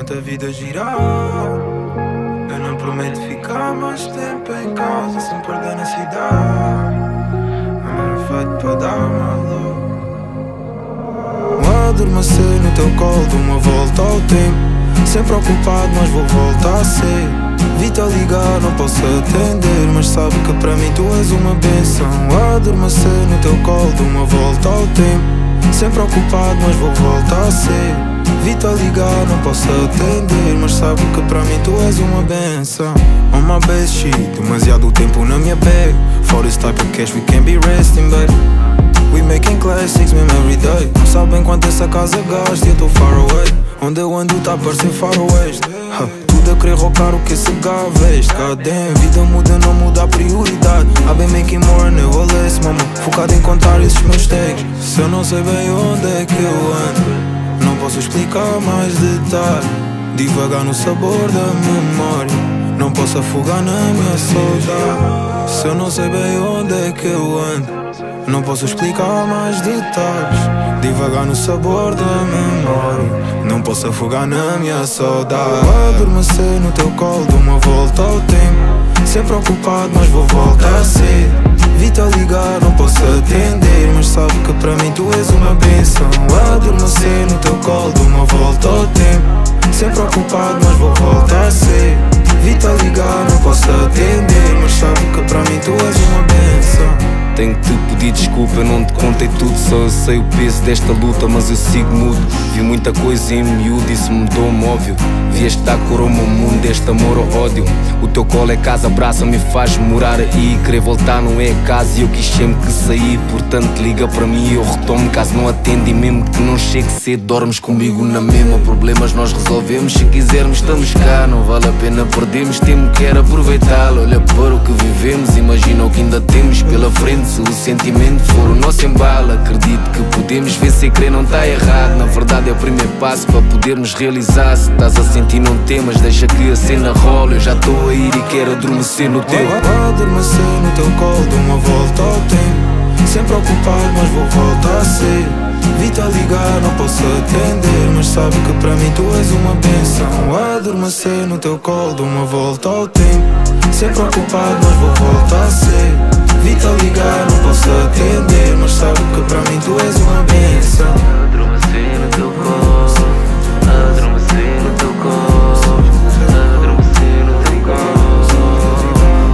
enquanto a vida girar. Eu não prometo ficar mais tempo em casa sem perder na cidade. Não era feito para dar mal. Vou adormecer no teu colo de uma volta ao tempo. Sempre ocupado, mas vou voltar a ser. Vi-te a ligar, não posso atender, mas sabe que para mim tu és uma benção. Adormecer no teu colo de uma volta ao tempo. Sempre ocupado, mas vou voltar a ser. Vi-te a ligar, não posso atender, mas sabe que para mim tu és uma benção. On my best shit, demasiado tempo na minha bag. For this type of cash we can't be resting, babe. We making classics mesmo every day. Não sabem quanto essa casa gasta e eu tô far away. Onde eu ando tá a parecer faroeste. Tudo a querer rocar o que esse gajo veste. God damn, vida muda, não muda a prioridade. I've been making more never less, mama. Focado em contar esses meus tags. Se eu não sei bem onde é que eu ando, não posso explicar mais detalhe. Devagar no sabor da memória, não posso afogar na minha saudade. Se eu não sei bem onde é que eu ando, não posso explicar mais detalhes. Devagar no sabor da memória, não posso afogar na minha saudade. Vou adormecer no teu colo de uma volta ao tempo. Sempre ocupado, mas vou voltar a ser. Vi-te a ligar, não posso atender, mas sabe que para mim tu és uma benção. Adormecer no teu colo de uma volta ao tempo. Sempre ocupado, mas vou voltar a ser. Vi-te a ligar, não posso atender, mas sabe que para mim tu és uma benção. Tenho que te pedir desculpa, eu não te contei tudo. Só eu sei o peso desta luta, mas eu sigo mudo. Vi muita coisa em miúdo, isso mudou-me óbvio. Vi esta cor ao meu mundo, este amor ou ódio. O teu colo é casa, abraça-me e faz morar aí. Querer voltar não é casa e eu quis sempre que sair. Portanto liga para mim e eu retomo caso não atende. E mesmo que não chegue cedo, dormes comigo na mesma. Problemas nós resolvemos, se quisermos estamos cá. Não vale a pena perdermos, temos que era aproveitá-lo. Olha para o que vivemos, imagina o que ainda temos pela frente. Se o sentimento for o nosso embalo, acredito que podemos ver se crer não está errado. Na verdade é o primeiro passo para podermos realizar. Se estás a sentir não temas, deixa que a cena rola. Eu já estou a ir e quero adormecer no teu. Vou adormecer no teu colo de uma volta ao tempo. Sempre ocupado, mas vou voltar a ser. Vi-te a ligar, não posso atender, mas sabe que para mim tu és uma benção. Adormecer no teu colo de uma volta ao tempo. Sempre ocupado, mas vou voltar a ser. Vi-te a ligar, não posso atender, mas sabe que para mim tu és uma benção. Adormecer no teu colo, adormecer no teu colo, adormecer no teu colo.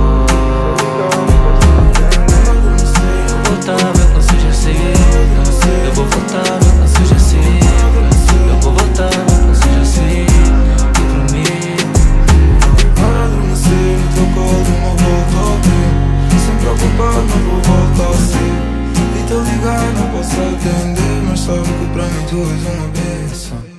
Eu vou voltar, meu que não seja cedo. Eu vou voltar, meu que não seja cedo. Eu vou voltar, meu que não seja cedo. Eu prometo. Adormecer no teu colo de uma volta ao tempo. Sempre ocupado, mas vou voltar a ser. Vi-te a ligar, não posso atender, mas sabe que para mim tu és uma benção.